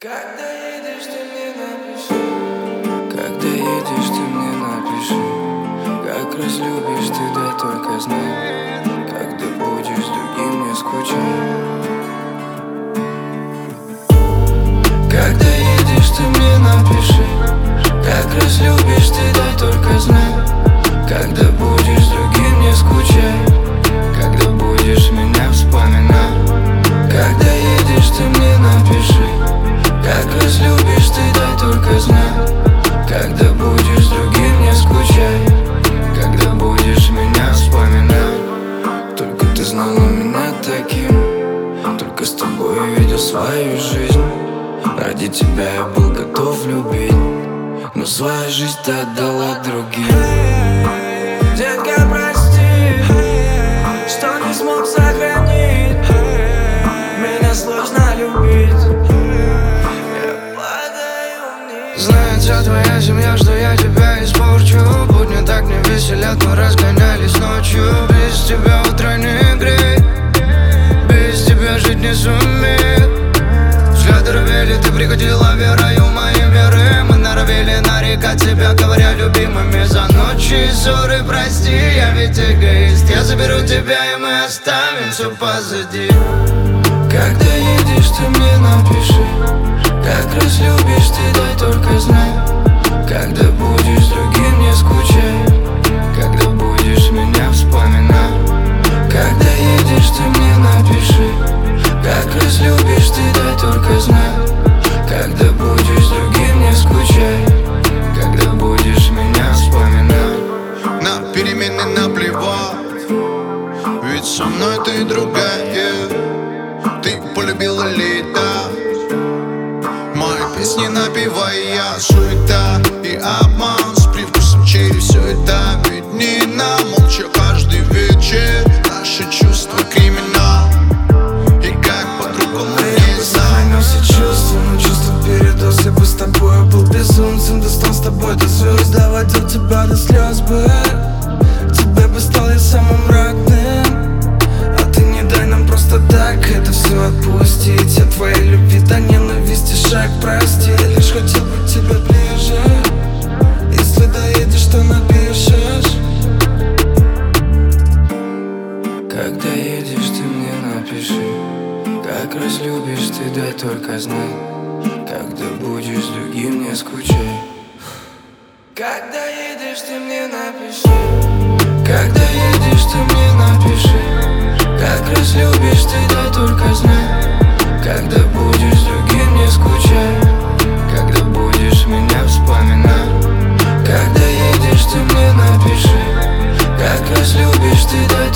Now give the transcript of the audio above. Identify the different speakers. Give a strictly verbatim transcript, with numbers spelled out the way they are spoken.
Speaker 1: Когда едешь, ты мне напиши. Когда едешь, ты мне напиши. Как разлюбишь ты, да только знай. Когда будешь с другим, не скучай. Когда едешь, ты мне напиши. Как разлюбишь ты, да только знай. Когда будешь с другим, не скучай. Когда будешь меня вспоминать. Когда едешь, ты мне напиши. Как разлюбишь ты, дай только знай. Когда будешь с другим, не скучай. Когда будешь меня вспоминать. Только ты знала меня таким. Только с тобой я видел свою жизнь. Ради тебя я был готов любить. Но свою жизнь ты отдала другим. Детка, прости, что не смог сохранить. Меня сложно любить. Знает вся твоя семья, что я тебя испорчу. Будни так не веселят, мы разгонялись ночью. Без тебя утро не греет, без тебя жить не сумеет. Взгляды рвели, ты приходила верою моей веры. Мы норовили нарекать себя, говоря любимыми. За ночи и ссоры прости, я ведь эгоист. Я заберу тебя и мы оставим все позади. Когда едешь, ты мне напиши. Как разлюбишь ты, дай только знай. Когда будешь с другим, не скучай. Когда будешь меня вспоминать. Когда едешь, ты мне напиши. Как разлюбишь ты, дай только знай. Когда будешь с другим, не скучай. Когда будешь меня вспоминать.
Speaker 2: На перемены наплевать, ведь со мной ты другая. Ты полюбила лето. Мои песни напевая, суета и обман с привкусом черри, все это виднее. Молча каждый вечер наши чувства криминал. И как по-другому не знаю.
Speaker 1: Я все чувства, но чувства передоз. Я бы с тобой был безумцем. Достал с тобой до звезд, доводил тебя до слез бы. Тебе бы стал я самым родным. А ты не дай нам просто так это все отпустить. От твоей любви до ненависти шаг прости. Лишь хотел бы тебя ближе. Если доедешь, то напишешь. Когда едешь, ты мне напиши. Как разлюбишь ты, дай только знай. Когда будешь с другим, не скучай. Когда едешь, ты мне напиши. Когда едешь, ты мне напиши. Как разлюбишь ты, дай только знай. Когда будешь с другим, не скучай. Когда будешь меня вспоминать. Когда едешь, ты мне напиши. Как разлюбишь ты, дай